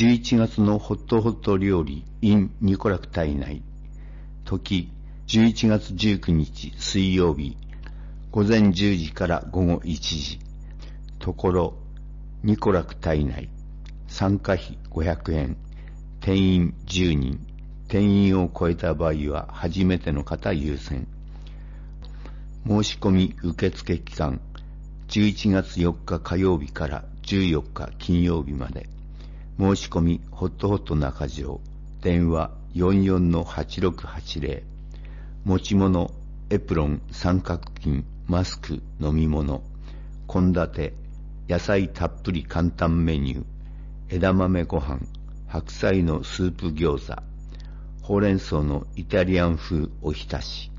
11月のホットホット料理 in ニコラク体内。時、11月19日水曜日、午前10時から午後1時。ところ、ニコラク体内。参加費500円。定員10人。定員を超えた場合は初めての方優先。申し込み受付期間、11月4日火曜日から14日金曜日まで。申し込みホットホット中条。電話44-8680。持ち物、エプロン、三角巾、マスク、飲み物。献立、野菜たっぷり簡単メニュー。枝豆ご飯、白菜のスープ餃子。ほうれん草のイタリアン風おひたし。